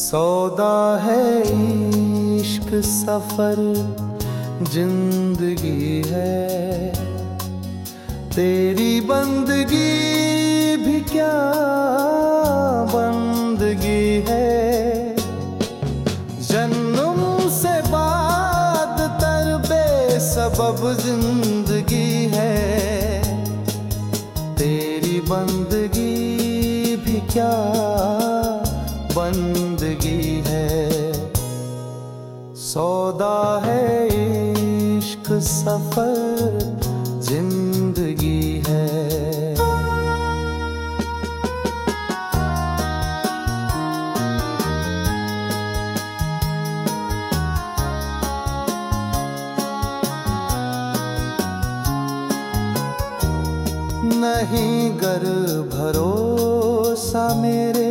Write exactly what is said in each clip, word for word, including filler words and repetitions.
सौदा है इश्क सफर जिंदगी है, तेरी बंदगी भी क्या बंदगी है। जन्म से बाद तरबे सबब जिंदगी है, तेरी बंदगी भी क्या बंदगी है। सौदा है इश्क सफर जिंदगी है। नहीं गर भरोसा मेरे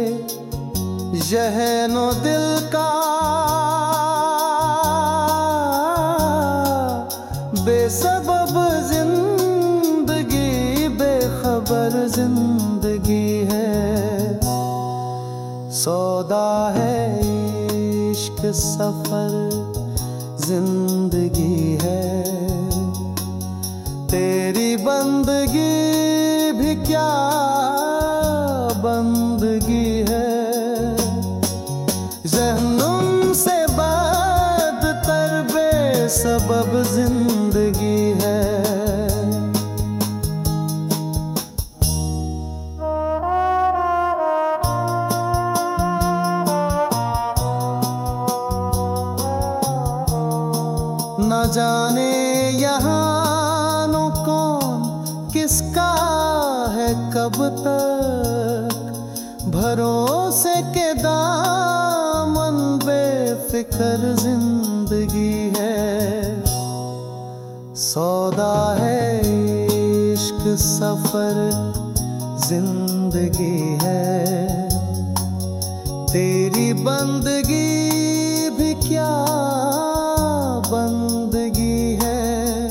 जहनो दिल का, बेसबब जिंदगी बेखबर जिंदगी है। सौदा है इश्क सफर जिंदगी है, तेरी बंदगी भी क्या बंदगी है। जहनुम से बाद तरबे सबब जिंदगी है। न जाने यहाँ नो कौन किसका है कब तक, भरोसे के दामन बेफिक्र जिंदगी है। सौदा है इश्क सफर जिंदगी है, तेरी बंदगी भी क्या बंदगी है।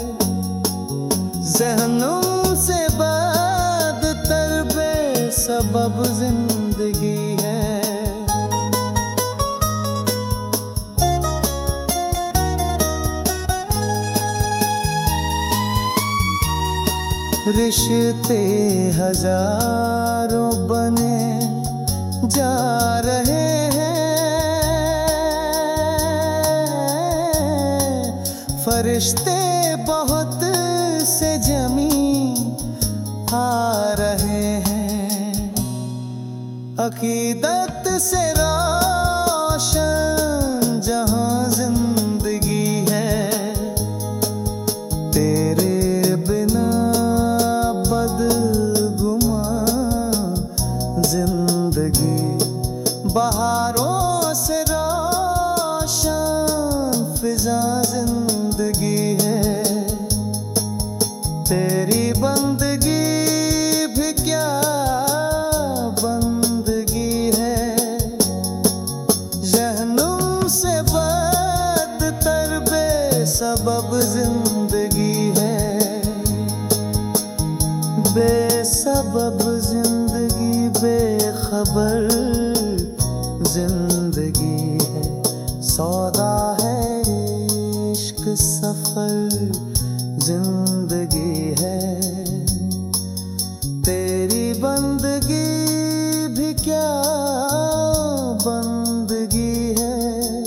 जहनुम से बाद तरबे सबब जिंदगी है। रिश्ते हजारों बने जा रहे हैं, फरिश्ते बहुत से जमीन आ रहे हैं। अकीदत से रोशन जहां जिंदगी है, तेरे बिना बदगुमा जिंदगी। बहारों से रोशन फिजा जिंदगी है, तेरी बंदगी भी क्या बंदगी है। जहनुम से बाद तरबे सबब जिंदगी है, बेसबब जिंदगी बेखबर जिंदगी है। सौदा है इश्क सफर जिंदगी है, तेरी बंदगी भी क्या बंदगी है।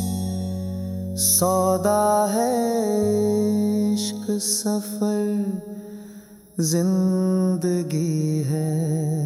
सौदा है इश्क सफर जिंदगी है।